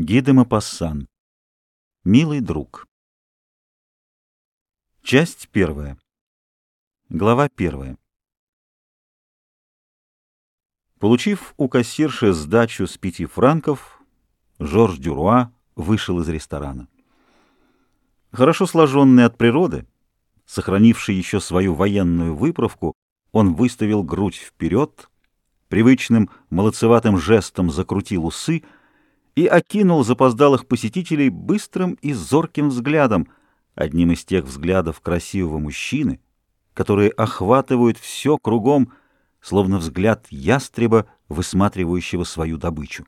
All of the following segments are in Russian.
Ги де Мопассан. Милый друг. Часть первая. Глава первая. Получив у кассирши сдачу с 5 франков, Жорж Дюруа вышел из ресторана. Хорошо сложенный от природы, сохранивший еще свою военную выправку, он выставил грудь вперед, привычным молодцеватым жестом закрутил усы и окинул запоздалых посетителей быстрым и зорким взглядом, одним из тех взглядов красивого мужчины, которые охватывают все кругом, словно взгляд ястреба, высматривающего свою добычу.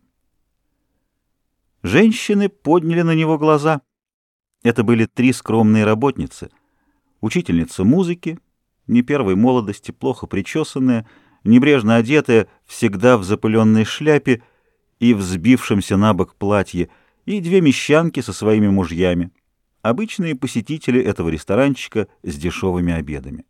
Женщины подняли на него глаза. Это были 3 скромные работницы: учительница музыки, не первой молодости, плохо причесанная, небрежно одетая, всегда в запыленной шляпе и взбившемся на бок платье, и 2 мещанки со своими мужьями, обычные посетители этого ресторанчика с дешевыми обедами.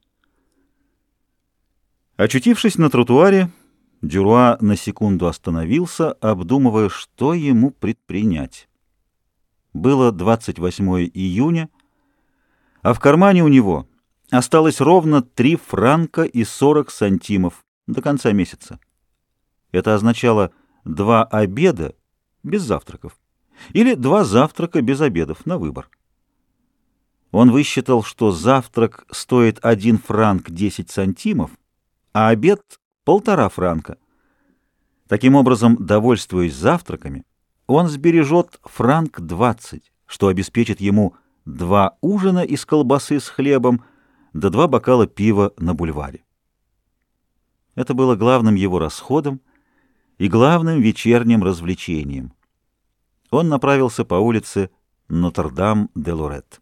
Очутившись на тротуаре, Дюруа на секунду остановился, обдумывая, что ему предпринять. Было 28 июня, а в кармане у него осталось ровно 3 франка и 40 сантимов до конца месяца. Это означало 2 обеда без завтраков или 2 завтрака без обедов, на выбор. Он высчитал, что завтрак стоит 1 франк 10 сантимов, а обед — 1,5 франка. Таким образом, довольствуясь завтраками, он сбережет 20 франков, что обеспечит ему 2 ужина из колбасы с хлебом да 2 бокала пива на бульваре. Это было главным его расходом и главным вечерним развлечением. Он направился по улице Нотр-Дам-де-Лорет.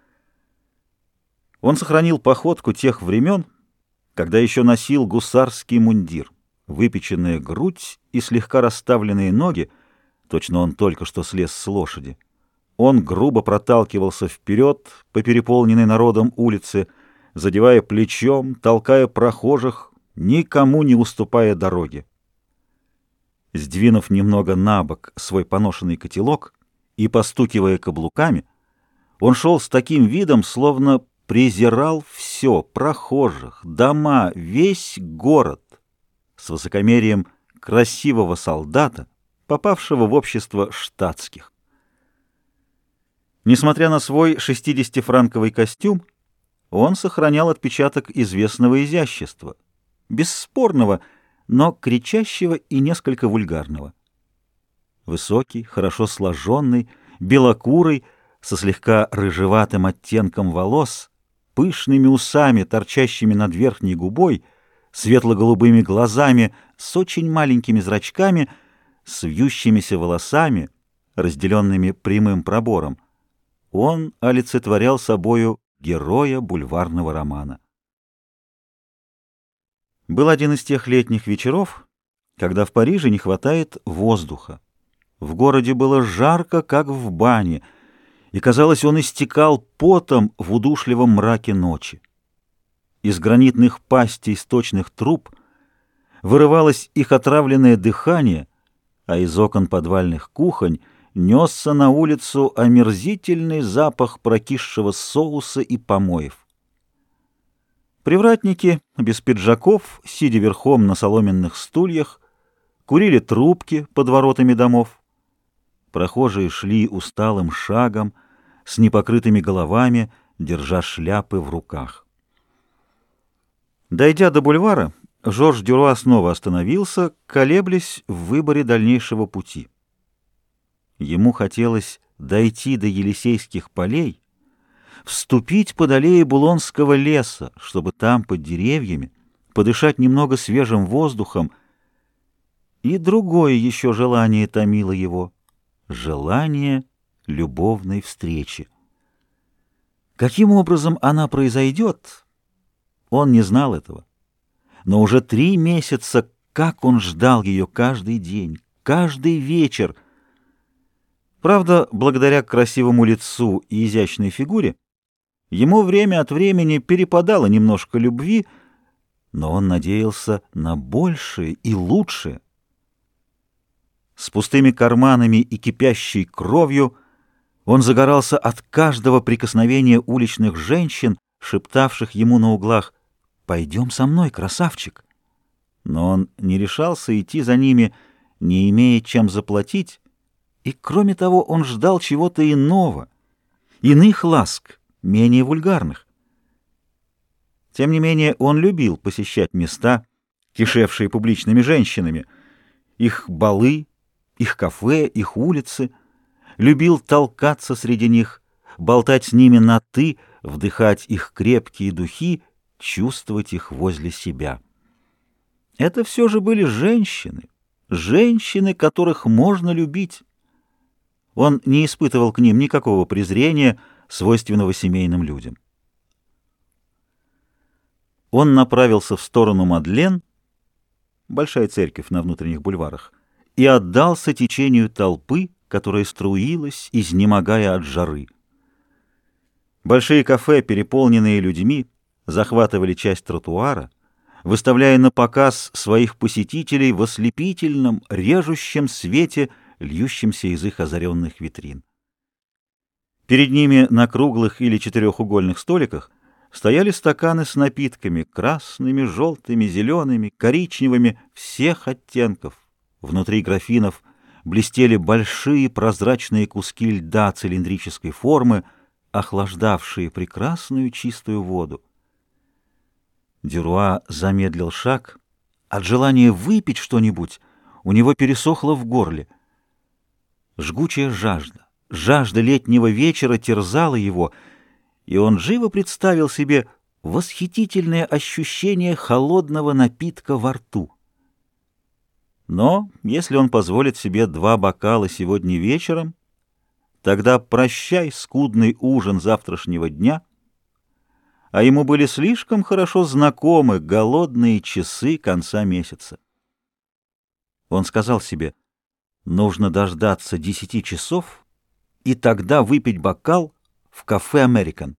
Он сохранил походку тех времен, когда еще носил гусарский мундир, выпеченная грудь и слегка расставленные ноги, точно он только что слез с лошади. Он грубо проталкивался вперед по переполненной народом улице, задевая плечом, толкая прохожих, никому не уступая дороги. Сдвинув немного на бок свой поношенный котелок и постукивая каблуками, он шел с таким видом, словно презирал все: прохожих, дома, весь город, с высокомерием красивого солдата, попавшего в общество штатских. Несмотря на свой 60-франковый костюм, он сохранял отпечаток известного изящества, бесспорного, но кричащего и несколько вульгарного. Высокий, хорошо сложенный, белокурый, со слегка рыжеватым оттенком волос, пышными усами, торчащими над верхней губой, светло-голубыми глазами, с очень маленькими зрачками, с вьющимися волосами, разделенными прямым пробором, он олицетворял собою героя бульварного романа. Был один из тех летних вечеров, когда в Париже не хватает воздуха. В городе было жарко, как в бане, и, казалось, он истекал потом в удушливом мраке ночи. Из гранитных пастей сточных труб вырывалось их отравленное дыхание, а из окон подвальных кухонь несся на улицу омерзительный запах прокисшего соуса и помоев. Привратники без пиджаков, сидя верхом на соломенных стульях, курили трубки под воротами домов. Прохожие шли усталым шагом, с непокрытыми головами, держа шляпы в руках. Дойдя до бульвара, Жорж Дюруа снова остановился, колеблясь в выборе дальнейшего пути. Ему хотелось дойти до Елисейских полей, вступить под аллеи Булонского леса, чтобы там, под деревьями, подышать немного свежим воздухом. И другое еще желание томило его — желание любовной встречи. Каким образом она произойдет, он не знал этого. Но уже 3 месяца, как он ждал ее каждый день, каждый вечер. Правда, благодаря красивому лицу и изящной фигуре, ему время от времени перепадало немножко любви, но он надеялся на большее и лучшее. С пустыми карманами и кипящей кровью он загорался от каждого прикосновения уличных женщин, шептавших ему на углах: «Пойдем со мной, красавчик!» Но он не решался идти за ними, не имея чем заплатить, и, кроме того, он ждал чего-то иного, иных ласк, менее вульгарных. Тем не менее, он любил посещать места, кишевшие публичными женщинами, их балы, их кафе, их улицы, любил толкаться среди них, болтать с ними на «ты», вдыхать их крепкие духи, чувствовать их возле себя. Это все же были женщины, женщины, которых можно любить. Он не испытывал к ним никакого презрения, свойственного семейным людям. Он направился в сторону Мадлен, большая церковь на внутренних бульварах, и отдался течению толпы, которая струилась, изнемогая от жары. Большие кафе, переполненные людьми, захватывали часть тротуара, выставляя на показ своих посетителей в ослепительном, режущем свете, льющемся из их озаренных витрин. Перед ними на круглых или четырехугольных столиках стояли стаканы с напитками, красными, желтыми, зелеными, коричневыми, всех оттенков. Внутри графинов блестели большие прозрачные куски льда цилиндрической формы, охлаждавшие прекрасную чистую воду. Дюруа замедлил шаг. От желания выпить что-нибудь у него пересохло в горле. Жгучая жажда, жажда летнего вечера терзала его, и он живо представил себе восхитительное ощущение холодного напитка во рту. Но если он позволит себе 2 бокала сегодня вечером, тогда прощай скудный ужин завтрашнего дня, а ему были слишком хорошо знакомы голодные часы конца месяца. Он сказал себе: нужно дождаться 10 часов и тогда выпить бокал в кафе «Американ».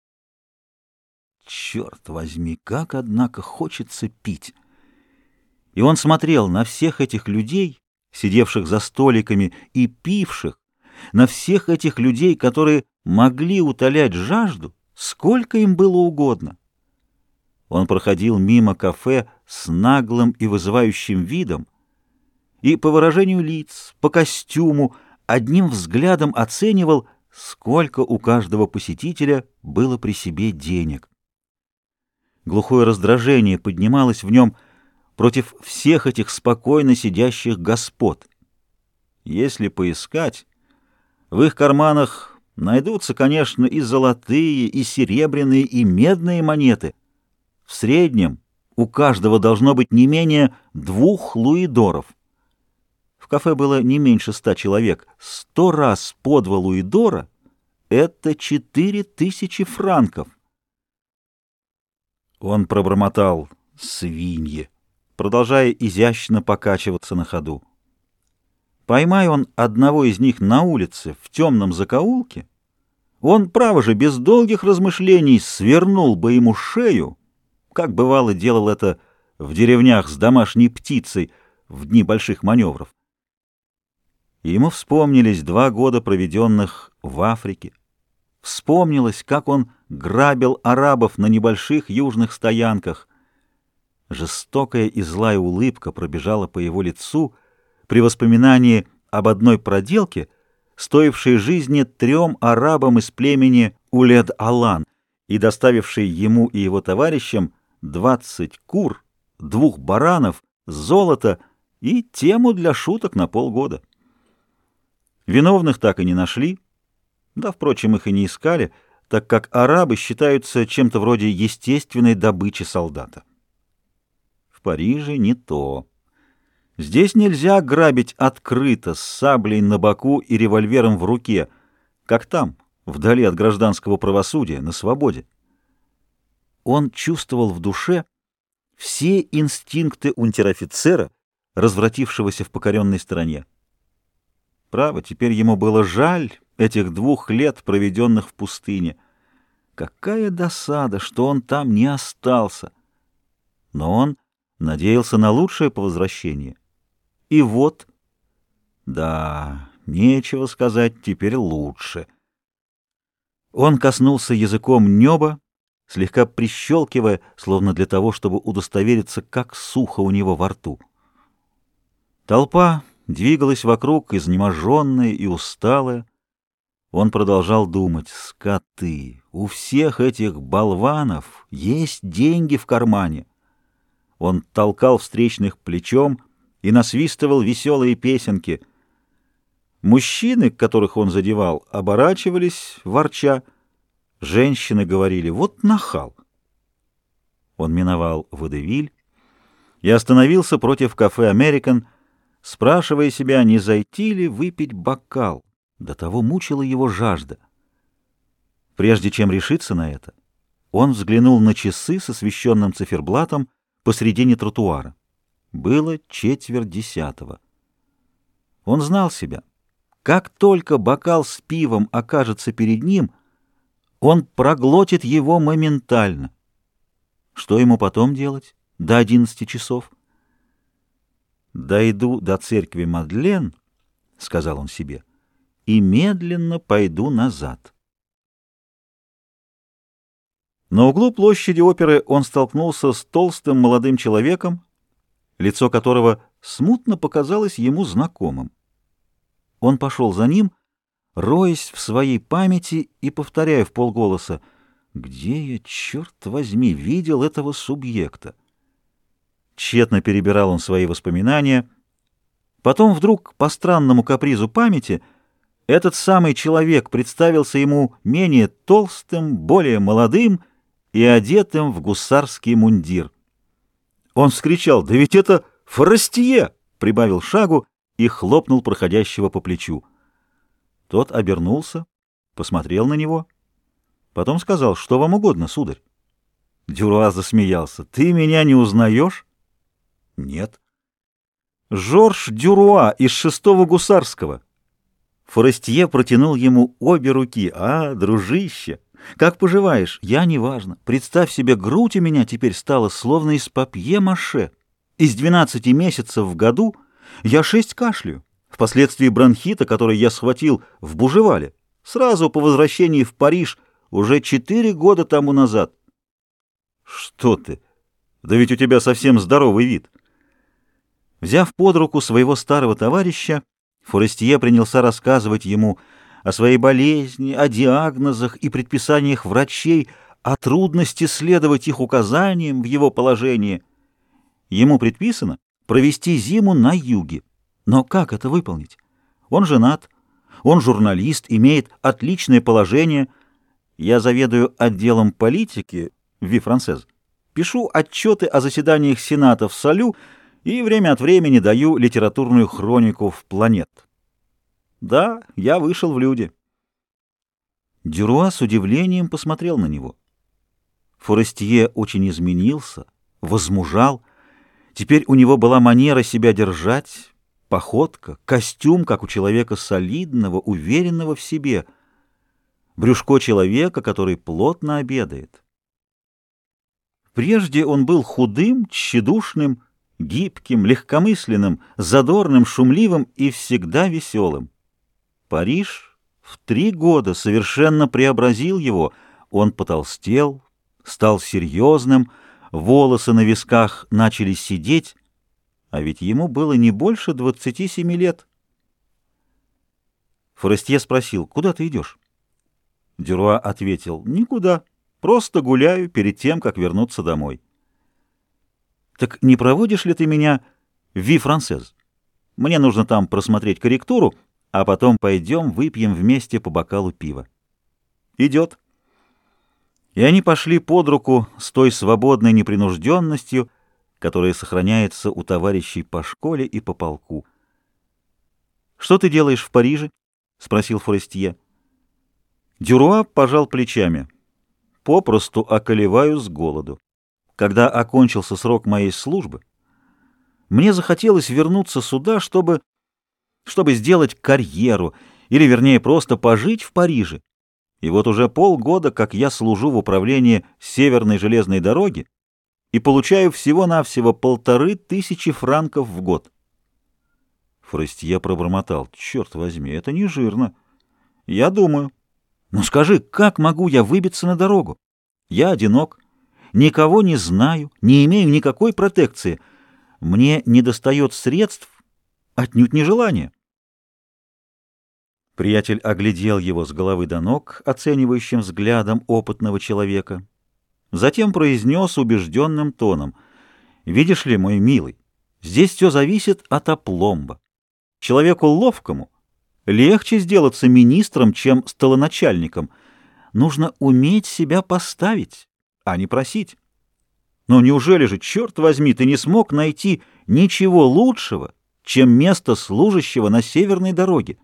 Черт возьми, как, однако, хочется пить! И он смотрел на всех этих людей, сидевших за столиками и пивших, на всех этих людей, которые могли утолять жажду, сколько им было угодно. Он проходил мимо кафе с наглым и вызывающим видом, и по выражению лиц, по костюму, одним взглядом оценивал, сколько у каждого посетителя было при себе денег. Глухое раздражение поднималось в нем против всех этих спокойно сидящих господ. Если поискать, в их карманах найдутся, конечно, и золотые, и серебряные, и медные монеты. В среднем у каждого должно быть не менее 2 луидоров. В кафе было не меньше 100 человек. 100 раз по 2 луидора — это 4000 франков. Он пробормотал: «Свиньи», продолжая изящно покачиваться на ходу. Поймай он одного из них на улице в темном закоулке, он, право же, без долгих размышлений свернул бы ему шею, как бывало делал это в деревнях с домашней птицей в дни больших маневров. И ему вспомнились 2 года, проведенных в Африке. Вспомнилось, как он грабил арабов на небольших южных стоянках. Жестокая и злая улыбка пробежала по его лицу при воспоминании об одной проделке, стоившей жизни 3 арабам из племени Улед-Алан и доставившей ему и его товарищам 20 кур, 2 баранов, золото и тему для шуток на полгода. Виновных так и не нашли, да, впрочем, их и не искали, так как арабы считаются чем-то вроде естественной добычи солдата. В Париже не то. Здесь нельзя грабить открыто, с саблей на боку и револьвером в руке, как там, вдали от гражданского правосудия, на свободе. Он чувствовал в душе все инстинкты унтер-офицера, развратившегося в покоренной стране. Право, теперь ему было жаль этих 2 лет, проведенных в пустыне. Какая досада, что он там не остался! Но он надеялся на лучшее по возвращении. И вот Да, нечего сказать, теперь лучше. Он коснулся языком неба, слегка прищелкивая, словно для того, чтобы удостовериться, как сухо у него во рту. Толпа двигалась вокруг, изнеможенная и усталая. Он продолжал думать: скоты, у всех этих болванов есть деньги в кармане. Он толкал встречных плечом и насвистывал веселые песенки. Мужчины, которых он задевал, оборачивались, ворча. Женщины говорили: вот нахал. Он миновал Водевиль и остановился против кафе «Американ», спрашивая себя, не зайти ли выпить бокал. До того мучила его жажда. Прежде чем решиться на это, он взглянул на часы с освещенным циферблатом посредине тротуара. Было 9:45. Он знал себя. Как только бокал с пивом окажется перед ним, он проглотит его моментально. Что ему потом делать до 11 часов? «Дойду до церкви Мадлен», — сказал он себе, — «и медленно пойду назад». На углу площади оперы он столкнулся с толстым молодым человеком, лицо которого смутно показалось ему знакомым. Он пошел за ним, роясь в своей памяти и повторяя вполголоса: «Где я, черт возьми, видел этого субъекта?» Тщетно перебирал он свои воспоминания. Потом вдруг, по странному капризу памяти, этот самый человек представился ему менее толстым, более молодым и одетым в гусарский мундир. Он вскричал: «Да ведь это Форестье!» прибавил шагу и хлопнул проходящего по плечу. Тот обернулся, посмотрел на него, потом сказал: «Что вам угодно, сударь?» Дюруа засмеялся. «Ты меня не узнаешь?» «Нет». «Жорж Дюруа из 6-го гусарского». Форестье протянул ему обе руки. «А, дружище, как поживаешь?» «Я неважно. Представь себе, грудь у меня теперь стала словно из папье-маше. Из 12 месяцев в году я 6 кашляю. Впоследствии бронхита, который я схватил в Бужевале, сразу по возвращении в Париж, уже 4 года тому назад». «Что ты? Да ведь у тебя совсем здоровый вид». Взяв под руку своего старого товарища, Форестье принялся рассказывать ему о своей болезни, о диагнозах и предписаниях врачей, о трудности следовать их указаниям в его положении. Ему предписано провести зиму на юге. Но как это выполнить? Он женат, он журналист, имеет отличное положение. Я заведую отделом политики в «Ви Франсез». Пишу отчеты о заседаниях Сената в «Салю» и время от времени даю литературную хронику в «Планет». Да, я вышел в люди. Дюруа с удивлением посмотрел на него. Форестье очень изменился, возмужал. Теперь у него была манера себя держать, походка, костюм, как у человека солидного, уверенного в себе, брюшко человека, который плотно обедает. Прежде он был худым, тщедушным, гибким, легкомысленным, задорным, шумливым и всегда веселым. Париж в 3 года совершенно преобразил его. Он потолстел, стал серьезным, волосы на висках начали сидеть, а ведь ему было не больше 27 лет. Форестье спросил: «Куда ты идешь?» Дюруа ответил: «Никуда, просто гуляю перед тем, как вернуться домой». «Так не проводишь ли ты меня в «Ви Франсез»? Мне нужно там просмотреть корректуру, а потом пойдем выпьем вместе по бокалу пива». «Идет». И они пошли под руку с той свободной непринужденностью, которая сохраняется у товарищей по школе и по полку. «Что ты делаешь в Париже?» — спросил Форестье. Дюруа пожал плечами. «Попросту околеваю с голоду. Когда окончился срок моей службы, мне захотелось вернуться сюда, чтобы сделать карьеру, или, вернее, просто пожить в Париже. И вот уже полгода, как я служу в управлении Северной железной дороги и получаю всего-навсего 1500 франков в год». Форестье пробормотал. «Черт возьми, это не жирно. Я думаю. Ну скажи, как могу я выбиться на дорогу? Я одинок, никого не знаю, не имею никакой протекции. Мне недостает средств, отнюдь не желания». Приятель оглядел его с головы до ног оценивающим взглядом опытного человека. Затем произнес убежденным тоном. «Видишь ли, мой милый, здесь все зависит от опломба. Человеку ловкому легче сделаться министром, чем столоначальником. Нужно уметь себя поставить, а не просить. Но неужели же, черт возьми, ты не смог найти ничего лучшего, чем место служащего на северной дороге?»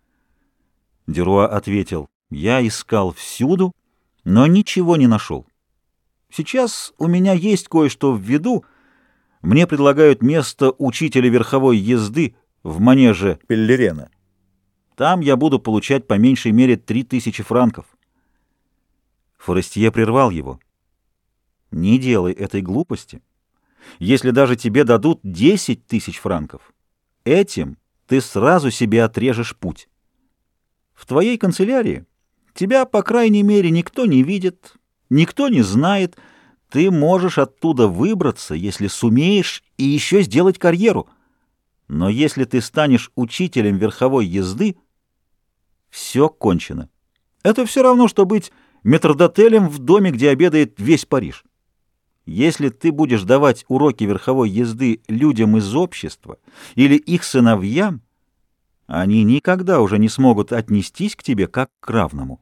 Дюруа ответил: «Я искал всюду, но ничего не нашел. Сейчас у меня есть кое-что в виду. Мне предлагают место учителя верховой езды в манеже Пеллерена. Там я буду получать по меньшей мере 3000 франков». Форестье прервал его. «Не делай этой глупости. Если даже тебе дадут 10 000 франков, этим ты сразу себе отрежешь путь. В твоей канцелярии тебя, по крайней мере, никто не видит, никто не знает. Ты можешь оттуда выбраться, если сумеешь, и еще сделать карьеру. Но если ты станешь учителем верховой езды, все кончено. Это все равно, что быть метрдотелем в доме, где обедает весь Париж. Если ты будешь давать уроки верховой езды людям из общества или их сыновьям, они никогда уже не смогут отнестись к тебе как к равному».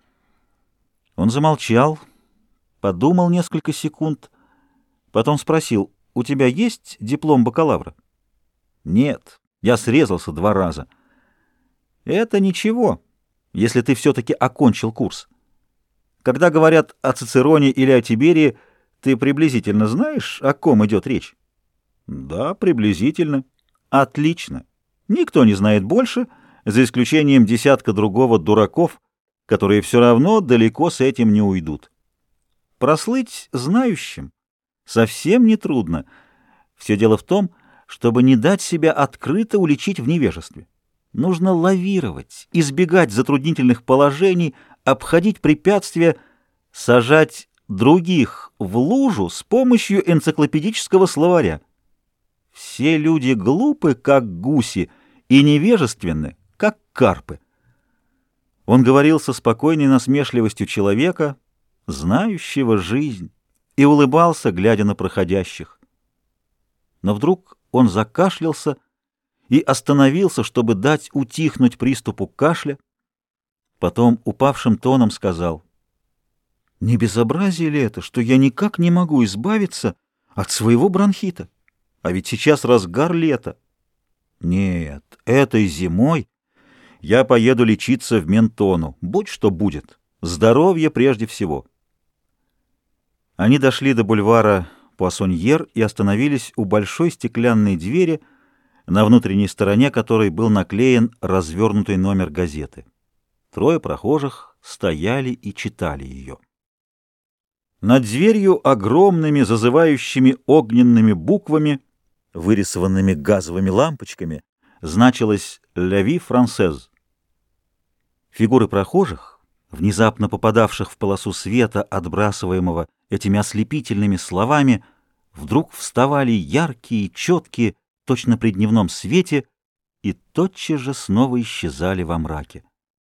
Он замолчал, подумал несколько секунд, потом спросил: «У тебя есть диплом бакалавра?» «Нет, я срезался 2 раза». «Это ничего, если ты все-таки окончил курс. Когда говорят о Цицероне или о Тиберии, ты приблизительно знаешь, о ком идет речь?» «Да, приблизительно». «Отлично. Никто не знает больше, за исключением десятка другого дураков, которые все равно далеко с этим не уйдут. Прослыть знающим совсем не трудно. Все дело в том, чтобы не дать себя открыто уличить в невежестве. Нужно лавировать, избегать затруднительных положений, обходить препятствия, сажать других в лужу с помощью энциклопедического словаря. Все люди глупы, как гуси, и невежественны, как карпы». Он говорил со спокойной насмешливостью человека, знающего жизнь, и улыбался, глядя на проходящих. Но вдруг он закашлялся и остановился, чтобы дать утихнуть приступу кашля. Потом упавшим тоном сказал: «Не безобразие ли это, что я никак не могу избавиться от своего бронхита? А ведь сейчас разгар лета. Нет, этой зимой я поеду лечиться в Ментону, будь что будет. Здоровье прежде всего». Они дошли до бульвара Пуассоньер и остановились у большой стеклянной двери, на внутренней стороне которой был наклеен развернутый номер газеты. 3 прохожих стояли и читали ее. Над дверью огромными зазывающими огненными буквами, вырисованными газовыми лампочками, значилось «La vie française». Фигуры прохожих, внезапно попадавших в полосу света, отбрасываемого этими ослепительными словами, вдруг вставали яркие, четкие, точно при дневном свете, и тотчас же снова исчезали во мраке.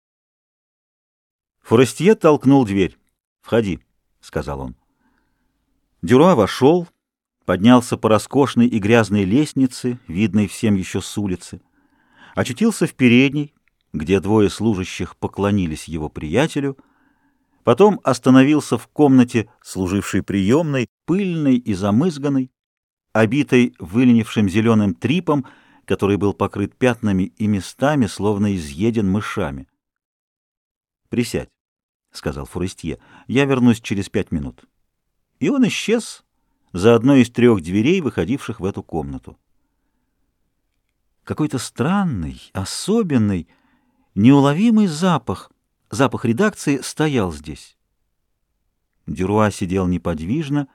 Форестье толкнул дверь. «Входи», — сказал он. Дюруа вошел, поднялся по роскошной и грязной лестнице, видной всем еще с улицы, очутился в передней, где 2 служащих поклонились его приятелю, потом остановился в комнате, служившей приемной, пыльной и замызганной, обитой выленившим зеленым трипом, который был покрыт пятнами и местами, словно изъеден мышами. «Присядь», — сказал Форестье, — «я вернусь через 5 минут». И он исчез за одной из 3 дверей, выходивших в эту комнату. Какой-то странный, особенный, неуловимый запах редакции стоял здесь. Дюруа сидел неподвижно,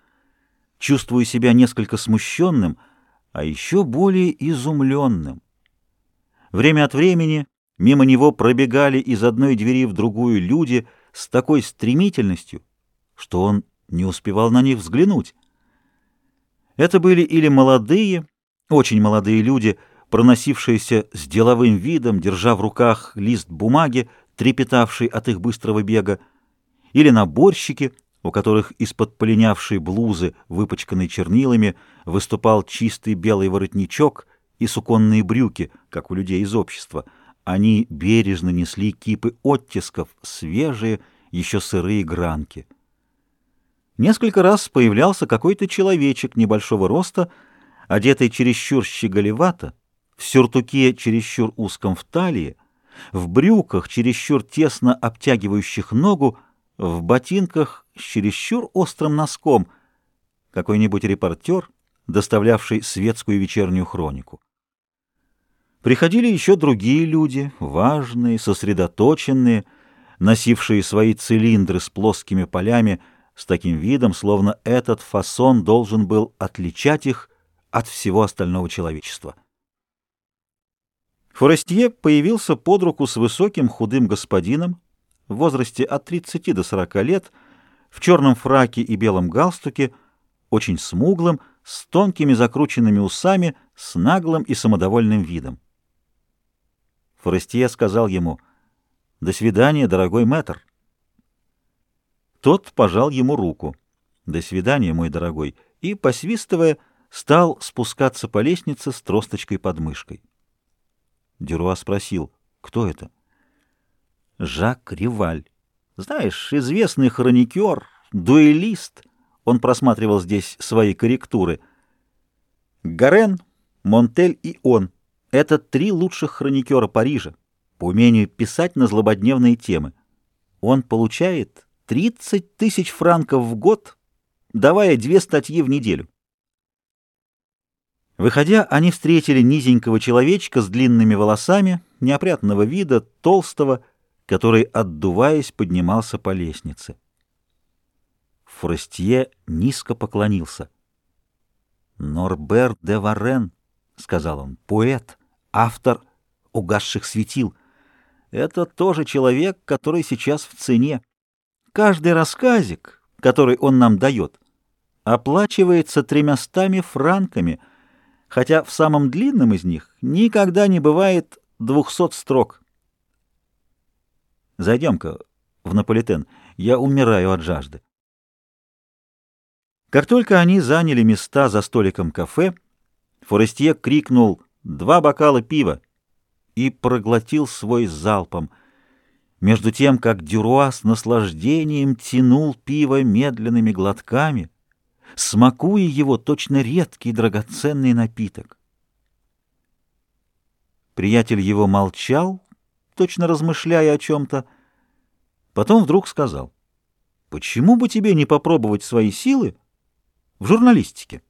чувствуя себя несколько смущенным, а еще более изумленным. Время от времени мимо него пробегали из одной двери в другую люди с такой стремительностью, что он не успевал на них взглянуть. Это были или молодые, очень молодые люди, проносившиеся с деловым видом, держа в руках лист бумаги, трепетавший от их быстрого бега, или наборщики, у которых из-под полинявшей блузы, выпачканной чернилами, выступал чистый белый воротничок и суконные брюки, как у людей из общества. Они бережно несли кипы оттисков, свежие, еще сырые гранки. Несколько раз появлялся какой-то человечек небольшого роста, одетый чересчур щеголевато, в сюртуке чересчур узком в талии, в брюках чересчур тесно обтягивающих ногу, в ботинках с чересчур острым носком, какой-нибудь репортер, доставлявший светскую вечернюю хронику. Приходили еще другие люди, важные, сосредоточенные, носившие свои цилиндры с плоскими полями, с таким видом, словно этот фасон должен был отличать их от всего остального человечества. Форестье появился под руку с высоким худым господином в возрасте от 30 до 40 лет, в черном фраке и белом галстуке, очень смуглым, с тонкими закрученными усами, с наглым и самодовольным видом. Форестье сказал ему: «До свидания, дорогой мэтр». Тот пожал ему руку. «До свидания, мой дорогой», и, посвистывая, стал спускаться по лестнице с тросточкой под мышкой. Дюруа спросил: «Кто это?» «Жак Риваль. Знаешь, известный хроникер, дуэлист. Он просматривал здесь свои корректуры. Гарен, Монтель и он — это 3 лучших хроникера Парижа по умению писать на злободневные темы. Он получает 30 000 франков в год, давая 2 статьи в неделю». Выходя, они встретили низенького человечка с длинными волосами, неопрятного вида, толстого, который, отдуваясь, поднимался по лестнице. Форестье низко поклонился. «Норбер де Варен», — сказал он, — «поэт, автор «Угасших светил». Это тоже человек, который сейчас в цене. Каждый рассказик, который он нам дает, оплачивается 300 франками, хотя в самом длинном из них никогда не бывает 200 строк. Зайдем-ка в Наполитен, я умираю от жажды. Как только они заняли места за столиком кафе, Форестье крикнул: «2 бокала пива!» и проглотил свой залпом, между тем, как Дюруа с наслаждением тянул пиво медленными глотками, смакуя его точно редкий драгоценный напиток. Приятель его молчал, точно размышляя о чем-то, потом вдруг сказал: «Почему бы тебе не попробовать свои силы в журналистике?»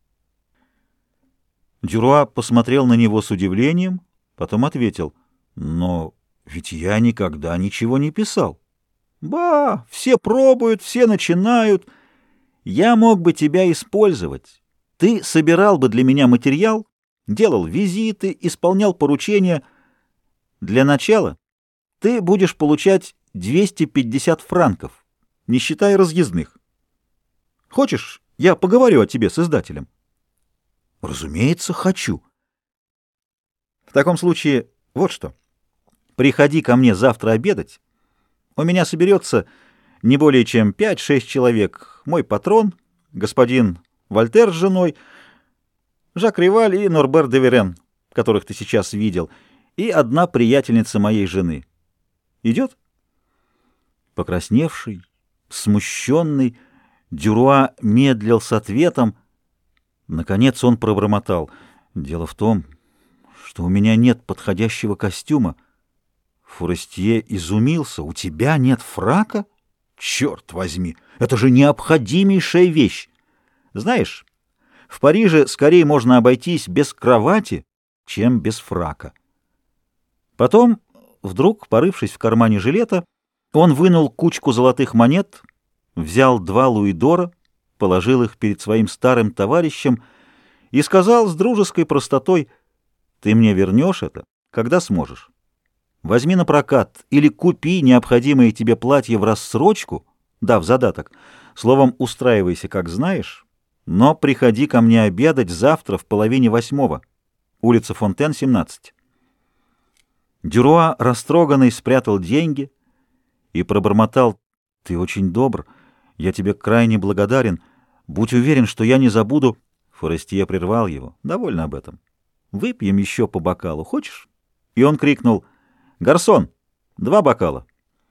Дюруа посмотрел на него с удивлением, потом ответил: «Но ведь я никогда ничего не писал». «Ба, все пробуют, все начинают. Я мог бы тебя использовать. Ты собирал бы для меня материал, делал визиты, исполнял поручения. Для начала ты будешь получать 250 франков, не считая разъездных. Хочешь, я поговорю о тебе с издателем?» «Разумеется, хочу». «В таком случае вот что. Приходи ко мне завтра обедать. У меня соберется не более чем 5-6 человек. Мой патрон, господин Вольтер с женой, Жак Риваль и Норбер де Варен, которых ты сейчас видел, и одна приятельница моей жены. Идет?» Покрасневший, смущенный, Дюруа медлил с ответом. Наконец он пробормотал: «Дело в том, что у меня нет подходящего костюма». Форестье изумился: «У тебя нет фрака? Черт возьми, это же необходимейшая вещь. Знаешь, в Париже скорее можно обойтись без кровати, чем без фрака». Потом, вдруг, порывшись в кармане жилета, он вынул кучку золотых монет, взял 2 луидора, положил их перед своим старым товарищем и сказал с дружеской простотой: «Ты мне вернешь это, когда сможешь. Возьми на прокат или купи необходимые тебе платья в рассрочку, да, в задаток. Словом, устраивайся, как знаешь, но приходи ко мне обедать завтра в половине 8, улица Фонтен, 17. Дюруа, растроганный, спрятал деньги и пробормотал: «Ты очень добр, я тебе крайне благодарен. Будь уверен, что я не забуду». Форестье прервал его: «Довольно об этом. Выпьем еще по бокалу, хочешь?» И он крикнул: «Гарсон, 2 бокала».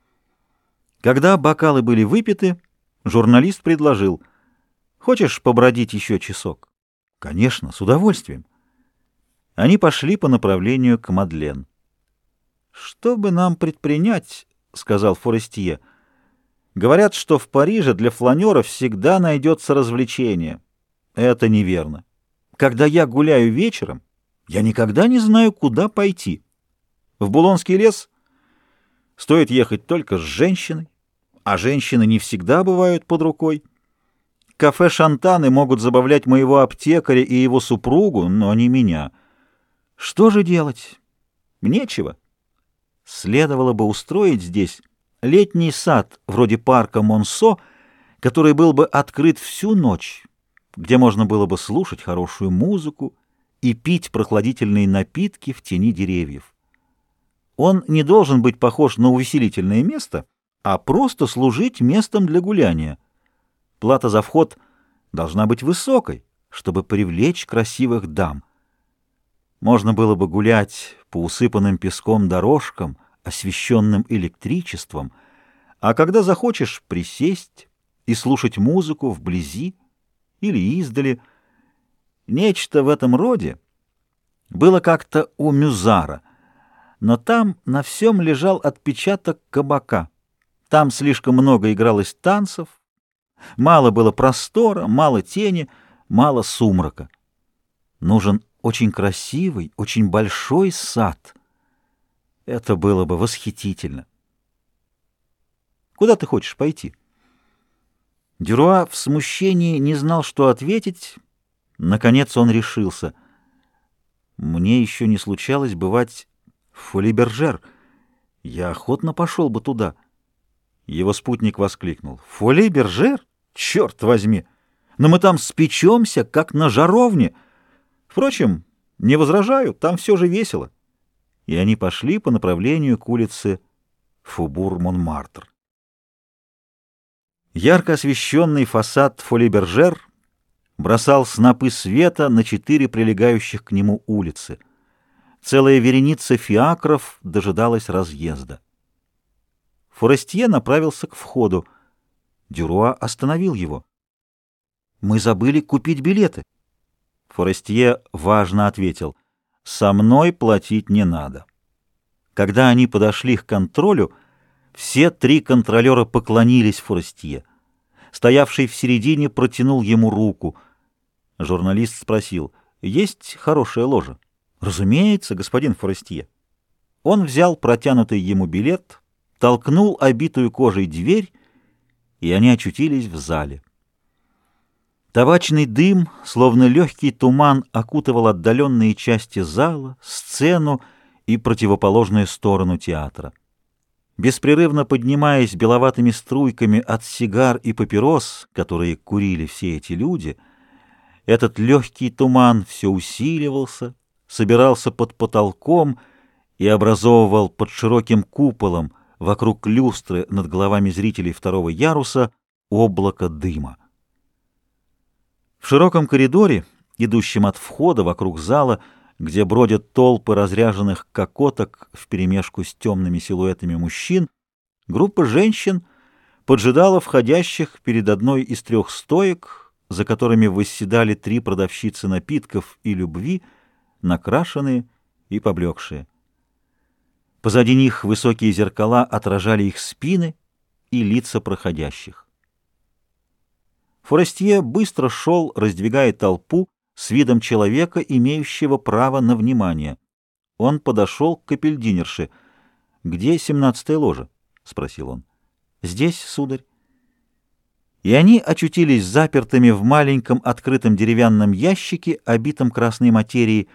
Когда бокалы были выпиты, журналист предложил: «Хочешь побродить еще часок?» «Конечно, с удовольствием». Они пошли по направлению к Мадлен. «Что бы нам предпринять?» — сказал Форестье. «Говорят, что в Париже для фланеров всегда найдется развлечение. Это неверно. Когда я гуляю вечером, я никогда не знаю, куда пойти. В Булонский лес стоит ехать только с женщиной, а женщины не всегда бывают под рукой. Кафе «Шантаны» могут забавлять моего аптекаря и его супругу, но не меня. Что же делать? Нечего. Следовало бы устроить здесь летний сад, вроде парка Монсо, который был бы открыт всю ночь, где можно было бы слушать хорошую музыку и пить прохладительные напитки в тени деревьев. Он не должен быть похож на увеселительное место, а просто служить местом для гуляния. Плата за вход должна быть высокой, чтобы привлечь красивых дам. Можно было бы гулять по усыпанным песком дорожкам, освещенным электричеством, а когда захочешь присесть и слушать музыку вблизи или издали. Нечто в этом роде было как-то у Мюзара, но там на всем лежал отпечаток кабака. Там слишком много игралось танцев, мало было простора, мало тени, мало сумрака. Нужен очень красивый, очень большой сад. Это было бы восхитительно. Куда ты хочешь пойти? Дюруа в смущении не знал, что ответить. Наконец он решился. Мне еще не случалось бывать в Фоли-Бержер. Я охотно пошел бы туда. Его спутник воскликнул: «Фоли-Бержер? Черт возьми! Но мы там спечемся, как на жаровне. Впрочем, не возражаю, там все же весело». И они пошли по направлению к улице Фубур-Монмартр. Ярко освещенный фасад Фоли-Бержер бросал снопы света на 4 прилегающих к нему улицы. Целая вереница фиакров дожидалась разъезда. Форестье направился к входу. Дюруа остановил его. «Мы забыли купить билеты». Форестье важно ответил: «Со мной платить не надо». Когда они подошли к контролю, все 3 контролера поклонились Форестье. Стоявший в середине протянул ему руку. Журналист спросил: «Есть хорошая ложа?» «Разумеется, господин Форестье». Он взял протянутый ему билет, толкнул обитую кожей дверь, и они очутились в зале. Табачный дым, словно легкий туман, окутывал отдаленные части зала, сцену и противоположную сторону театра. Беспрерывно поднимаясь беловатыми струйками от сигар и папирос, которые курили все эти люди, этот легкий туман все усиливался, собирался под потолком и образовывал под широким куполом вокруг люстры над головами зрителей 2-го яруса облако дыма. В широком коридоре, идущем от входа вокруг зала, где бродят толпы разряженных кокоток вперемешку с темными силуэтами мужчин, группа женщин поджидала входящих перед одной из 3 стоек, за которыми восседали 3 продавщицы напитков и любви, накрашенные и поблекшие. Позади них высокие зеркала отражали их спины и лица проходящих. Форестье быстро шел, раздвигая толпу, с видом человека, имеющего право на внимание. Он подошел к капельдинерше. «Где 17-я ложа?» — спросил он. «Здесь, сударь». И они очутились запертыми в маленьком открытом деревянном ящике, обитом красной материей,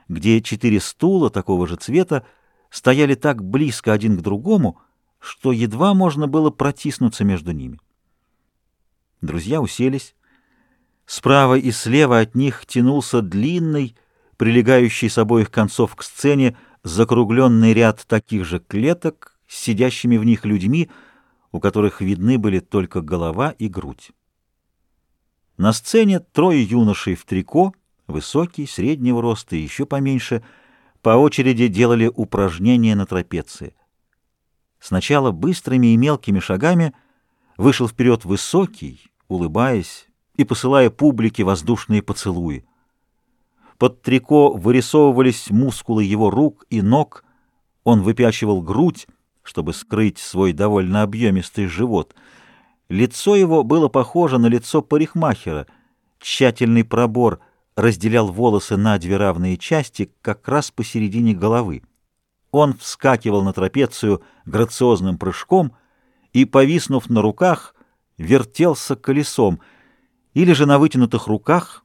где 4 стула такого же цвета стояли так близко один к другому, что едва можно было протиснуться между ними. Друзья уселись. Справа и слева от них тянулся длинный, прилегающий с обоих концов к сцене, закругленный ряд таких же клеток с сидящими в них людьми, у которых видны были только голова и грудь. На сцене 3 юношей в трико, высокий, среднего роста и еще поменьше, по очереди делали упражнения на трапеции. Сначала быстрыми и мелкими шагами вышел вперед высокий, улыбаясь и посылая публике воздушные поцелуи. Под трико вырисовывались мускулы его рук и ног, он выпячивал грудь, чтобы скрыть свой довольно объемистый живот. Лицо его было похоже на лицо парикмахера. Тщательный пробор разделял волосы на 2 равные части, как раз посередине головы. Он вскакивал на трапецию грациозным прыжком и, повиснув на руках, вертелся колесом, или же на вытянутых руках,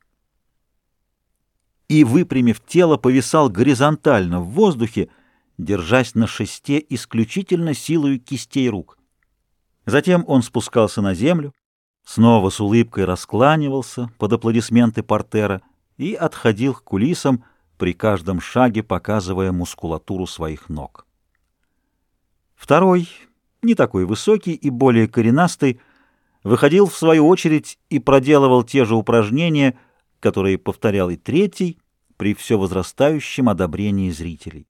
и, выпрямив тело, повисал горизонтально в воздухе, держась на шесте исключительно силою кистей рук. Затем он спускался на землю, снова с улыбкой раскланивался под аплодисменты портера и отходил к кулисам, при каждом шаге показывая мускулатуру своих ног. Второй, не такой высокий и более коренастый, выходил в свою очередь и проделывал те же упражнения, которые повторял и третий при все возрастающем одобрении зрителей.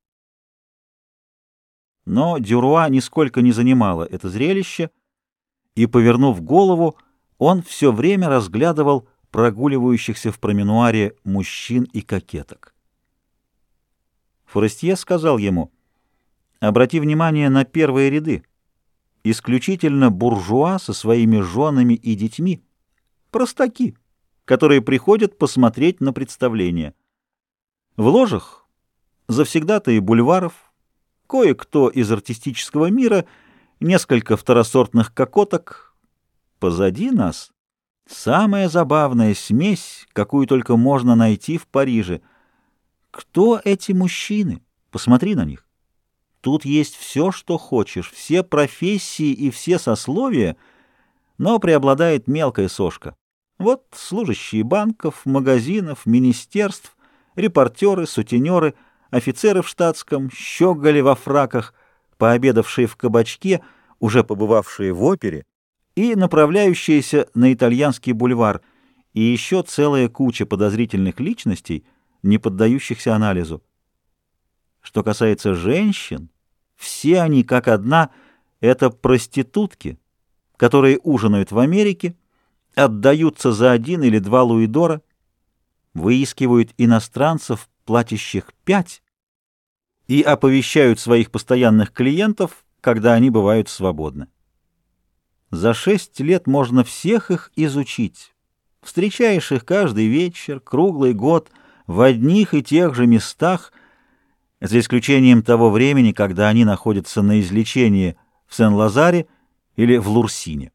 Но Дюруа нисколько не занимало это зрелище, и, повернув голову, он все время разглядывал прогуливающихся в променуаре мужчин и кокеток. Форестье сказал ему: «Обрати внимание на первые ряды. Исключительно буржуа со своими женами и детьми, простаки, которые приходят посмотреть на представление. В ложах завсегдатаи бульваров, кое-кто из артистического мира, несколько второсортных кокоток. Позади нас самая забавная смесь, какую только можно найти в Париже. Кто эти мужчины? Посмотри на них. Тут есть все, что хочешь, все профессии и все сословия, но преобладает мелкая сошка. Вот служащие банков, магазинов, министерств, репортеры, сутенеры, офицеры в штатском, щеголи во фраках, пообедавшие в кабачке, уже побывавшие в опере и направляющиеся на итальянский бульвар, и еще целая куча подозрительных личностей, не поддающихся анализу. Что касается женщин, все они, как одна, это проститутки, которые ужинают в Америке, отдаются за 1 или 2 луидора, выискивают иностранцев, платящих 5, и оповещают своих постоянных клиентов, когда они бывают свободны. За 6 лет можно всех их изучить. Встречаешь их каждый вечер, круглый год, в одних и тех же местах, за исключением того времени, когда они находятся на излечении в Сен-Лазаре или в Лурсине.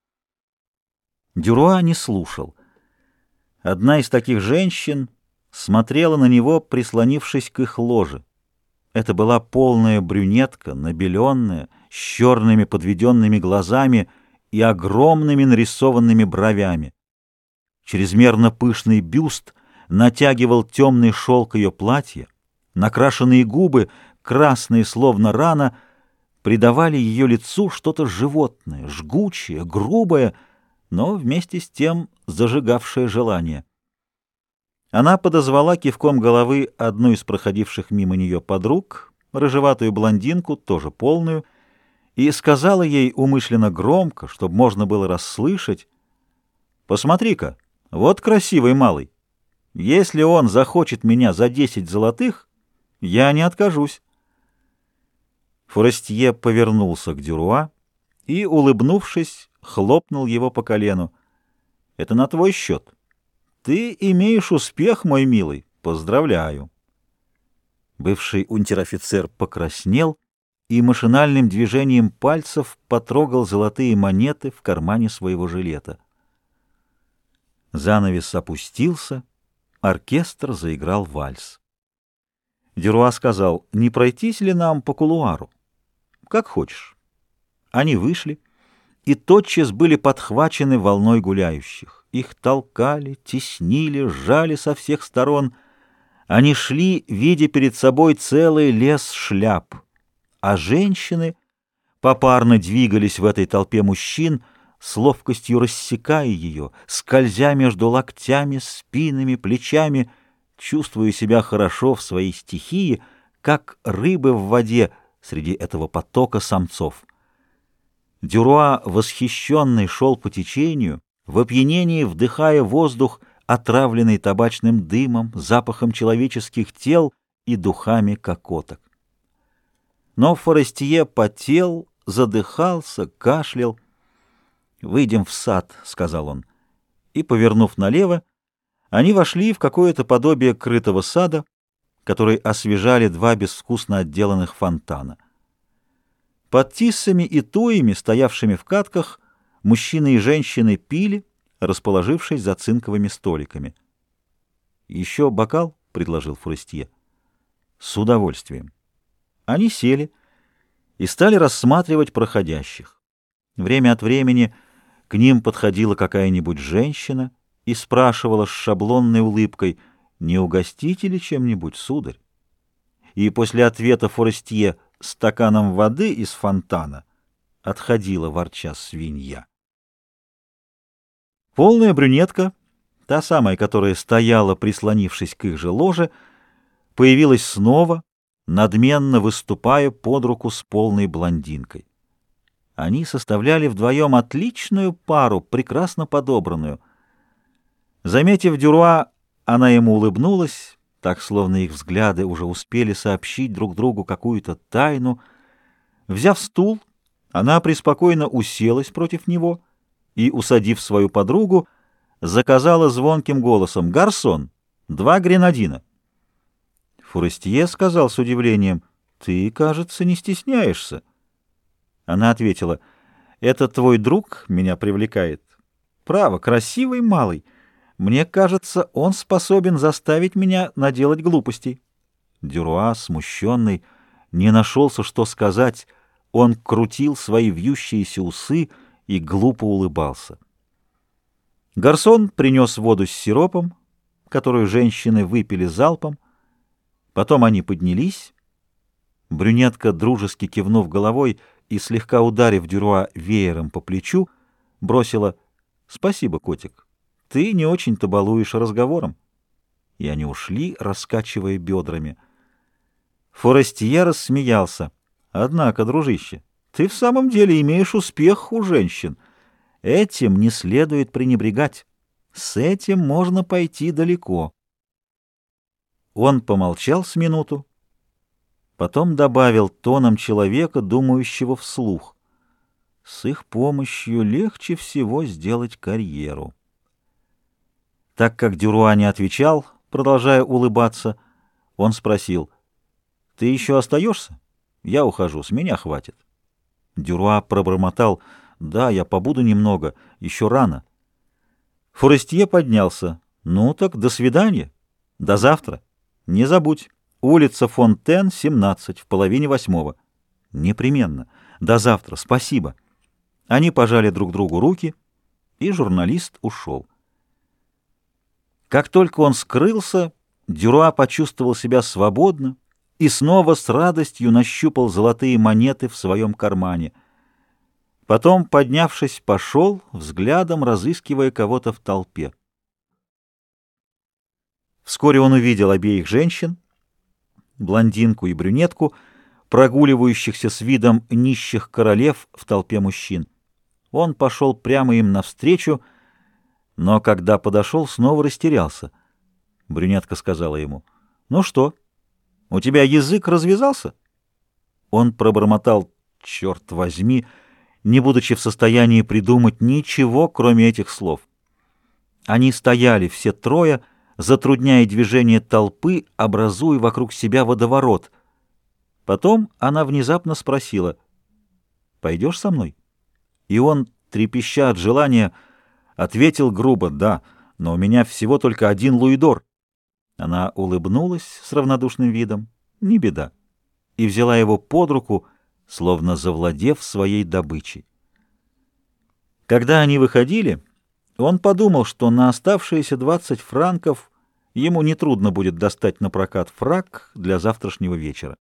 Дюруа не слушал. Одна из таких женщин смотрела на него, прислонившись к их ложе. Это была полная брюнетка, набеленная, с черными подведенными глазами и огромными нарисованными бровями. Чрезмерно пышный бюст натягивал темный шелк ее платья, накрашенные губы, красные словно рана, придавали ее лицу что-то животное, жгучее, грубое, но вместе с тем зажигавшее желание. Она подозвала кивком головы одну из проходивших мимо нее подруг, рыжеватую блондинку, тоже полную, и сказала ей умышленно громко, чтобы можно было расслышать: «Посмотри-ка, вот красивый малый. Если он захочет меня за 10 золотых, я не откажусь». Форестье повернулся к Дюруа и, улыбнувшись, хлопнул его по колену. «Это на твой счет. Ты имеешь успех, мой милый. Поздравляю». Бывший унтер-офицер покраснел и машинальным движением пальцев потрогал золотые монеты в кармане своего жилета. Занавес опустился, оркестр заиграл вальс. Дюруа сказал: «Не пройтись ли нам по кулуару?» «Как хочешь». Они вышли и тотчас были подхвачены волной гуляющих. Их толкали, теснили, сжали со всех сторон. Они шли, видя перед собой целый лес шляп, а женщины попарно двигались в этой толпе мужчин, с ловкостью рассекая ее, скользя между локтями, спинами, плечами, чувствуя себя хорошо в своей стихии, как рыбы в воде среди этого потока самцов. Дюруа, восхищенный, шел по течению, в опьянении вдыхая воздух, отравленный табачным дымом, запахом человеческих тел и духами кокоток. Но Форестье потел, задыхался, кашлял. «Выйдем в сад», — сказал он, и, повернув налево, они вошли в какое-то подобие крытого сада, который освежали два безвкусно отделанных фонтана. Под тиссами и туями, стоявшими в катках, мужчины и женщины пили, расположившись за цинковыми столиками. «Еще бокал?» — предложил Форестье. «С удовольствием». Они сели и стали рассматривать проходящих. Время от времени к ним подходила какая-нибудь женщина и спрашивала с шаблонной улыбкой: «Не угостите ли чем-нибудь, сударь?» И после ответа Форестье стаканом воды из фонтана отходила, ворча, свинья. Полная брюнетка, та самая, которая стояла, прислонившись к их же ложе, появилась снова, надменно выступая под руку с полной блондинкой. Они составляли вдвоем отличную пару, прекрасно подобранную. Заметив Дюруа, она ему улыбнулась, так, словно их взгляды уже успели сообщить друг другу какую-то тайну. Взяв стул, она преспокойно уселась против него и, усадив свою подругу, заказала звонким голосом: «Гарсон, 2 гренадина». Форестье сказал с удивлением: «Ты, кажется, не стесняешься». Она ответила: «Это твой друг меня привлекает. Право, красивый малый. Мне кажется, он способен заставить меня наделать глупостей». Дюруа, смущенный, не нашелся, что сказать. Он крутил свои вьющиеся усы и глупо улыбался. Гарсон принес воду с сиропом, которую женщины выпили залпом. Потом они поднялись. Брюнетка, дружески кивнув головой и слегка ударив Дюруа веером по плечу, бросила: «Спасибо, котик. Ты не очень-то балуешь разговором». И они ушли, раскачивая бедрами. Форестье рассмеялся. «Однако, дружище, ты в самом деле имеешь успех у женщин. Этим не следует пренебрегать. С этим можно пойти далеко». Он помолчал с минуту, потом добавил тоном человека, думающего вслух: «С их помощью легче всего сделать карьеру». Так как Дюруа не отвечал, продолжая улыбаться, он спросил: «Ты еще остаешься? Я ухожу, с меня хватит». Дюруа пробормотал: «Да, я побуду немного, еще рано». Форестье поднялся. «Ну так, до свидания. До завтра. Не забудь, улица Фонтен, 17, в половине 8. «Непременно. До завтра. Спасибо». Они пожали друг другу руки, и журналист ушел. Как только он скрылся, Дюруа почувствовал себя свободно и снова с радостью нащупал золотые монеты в своем кармане. Потом, поднявшись, пошел, взглядом разыскивая кого-то в толпе. Вскоре он увидел обеих женщин, блондинку и брюнетку, прогуливающихся с видом нищих королев в толпе мужчин. Он пошел прямо им навстречу, но когда подошел, снова растерялся. Брюнетка сказала ему: «Ну что, у тебя язык развязался?» Он пробормотал: «Черт возьми», не будучи в состоянии придумать ничего, кроме этих слов. Они стояли все трое, затрудняя движение толпы, образуя вокруг себя водоворот. Потом она внезапно спросила: «Пойдешь со мной?» И он, трепеща от желания, ответил грубо: «Да, но у меня всего только 1 луидор». Она улыбнулась с равнодушным видом Не беда. И взяла его под руку, словно завладев своей добычей. Когда они выходили, он подумал, что на оставшиеся 20 франков ему нетрудно будет достать на прокат фрак для завтрашнего вечера.